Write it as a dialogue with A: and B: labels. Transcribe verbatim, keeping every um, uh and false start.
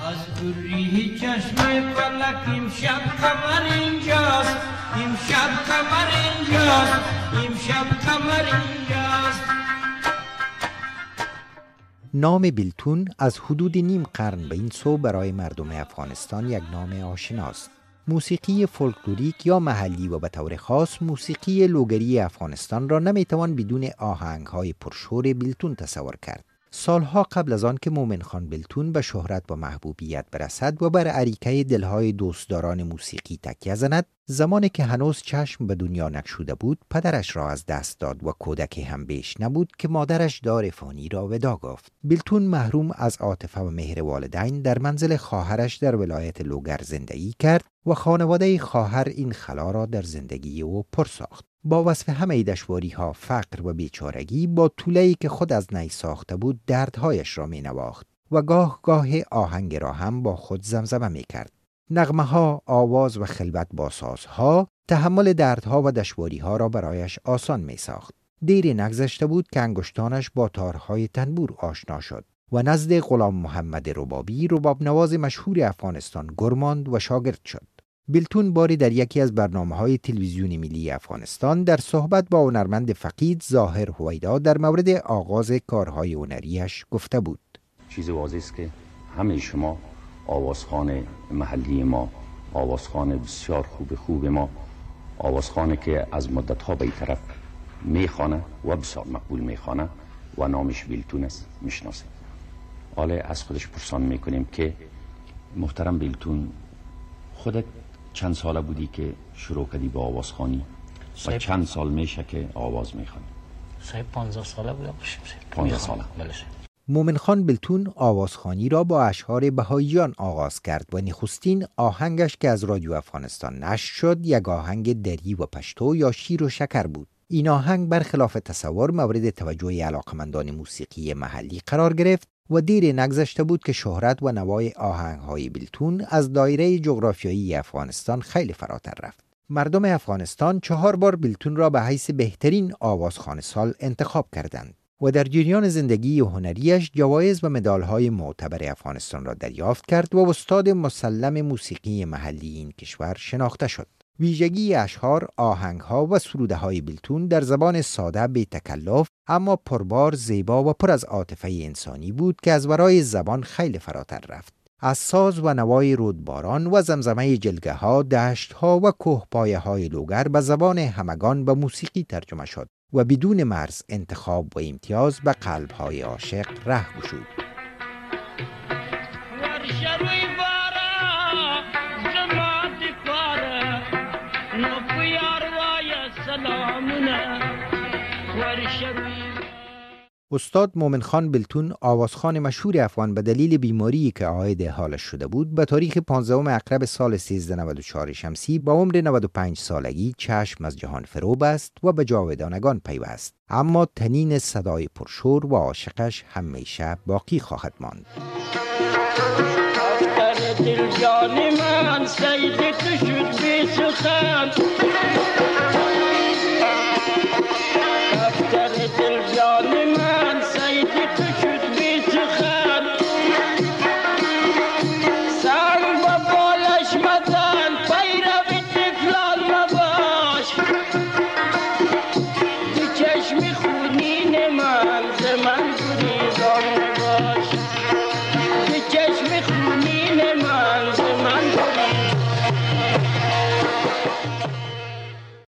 A: از دوری چشم فلک امشب قمر اینجاست، امشب قمر اینجاست، امشب قمر اینجاست.
B: نام بیلتون از حدود نیم قرن به این سو برای مردم افغانستان یک نام آشناست. موسیقی فولکلوریک یا محلی و به طور خاص موسیقی لوگری افغانستان را نمیتوان بدون آهنگ‌های پرشور بیلتون تصور کرد. سالها قبل از آن که مومن خان بیلتون به شهرت و محبوبیت برسد و بر اریکه دلهای دوستداران موسیقی تکیه زند، زمانی که هنوز چشم به دنیا نگشوده بود، پدرش را از دست داد و کودکی هم بیش نبود که مادرش دار فانی را ودا گفت. بیلتون محروم از عاطفه و مهر والدین در منزل خواهرش در ولایت لوگر زندگی کرد و خانواده خواهر این خلا را در زندگی او پر ساخت. با وصف همه دشواری‌ها، فقر و بیچارگی، با طوله‌ای که خود از نی ساخته بود دردهایش را می نواخت و گاه گاه آهنگ را هم با خود زمزمه می کرد. نغمه ها، آواز و خلوت با سازها تحمل دردها و دشواری‌ها را برایش آسان می ساخت. دیر نگذشته بود که انگشتانش با تارهای تنبور آشنا شد و نزد غلام محمد ربابی، رباب نواز مشهور افغانستان، گرماند و شاگرد شد. بیلتون باری در یکی از برنامه‌های تلویزیونی ملی افغانستان در صحبت با هنرمند فقید ظاهر هویدا در مورد آغاز کارهای هنریش گفته بود:
C: چیز واضح است که همه شما آوازخوان محلی ما، آوازخوان بسیار خوب خوب ما، آوازخوانی که از مدت‌ها به این طرف میخوانه و بسیار مقبول میخوانه و نامش بیلتون است، میشناسید. حالا از خودش پرسان میکنیم که محترم بیلتون، خودت چند ساله بودی که شروع کردی به آوازخوانی و چند سال میشه که آواز میخوانی؟
D: صاحب پانزده ساله بودم.
C: پانزده ساله.
D: بله.
B: مومن خان بیلتون آوازخوانی را با اشعار بهائیان آغاز کرد و نخستین آهنگش که از رادیو افغانستان نشر شد یک آهنگ دری و پشتو یا شیر و شکر بود. این آهنگ برخلاف تصور مورد توجه علاقمندان موسیقی محلی قرار گرفت و دیر نگذشته بود که شهرت و نوای آهنگ‌های بیلتون از دایره جغرافیایی افغانستان خیلی فراتر رفت. مردم افغانستان چهار بار بیلتون را به حیث بهترین آوازخوان سال انتخاب کردند و در جریان زندگی هنریش جوایز و مدال‌های معتبر افغانستان را دریافت کرد و استاد مسلم موسیقی محلی این کشور شناخته شد. ویژگی اشعار، آهنگ‌ها و سروده‌های بیلتون در زبان ساده، بی تکلف اما پربار، زیبا و پر از عاطفه انسانی بود که از ورای زبان خیلی فراتر رفت. از ساز و نوای رودباران و زمزمه جلگه‌ها، دشت‌ها و کوهپایه‌های لوگر به زبان همگان به موسیقی ترجمه شد و بدون مرز، انتخاب و امتیاز به قلب‌های عاشق ره گشود. استاد مومن خان بیلتون، آوازخوان مشهور افغان، به دلیل بیماری که عاید حالش شده بود به تاریخ پانزدهم اکرب سال سیزده نود و چهار شمسی با عمر نود و پنج سالگی چشم از جهان فرو بست و به جاودانگان پیوست، اما تنین صدای پرشور و عاشقش همیشه باقی خواهد ماند.
A: دل جان من سید تو شد بی سخن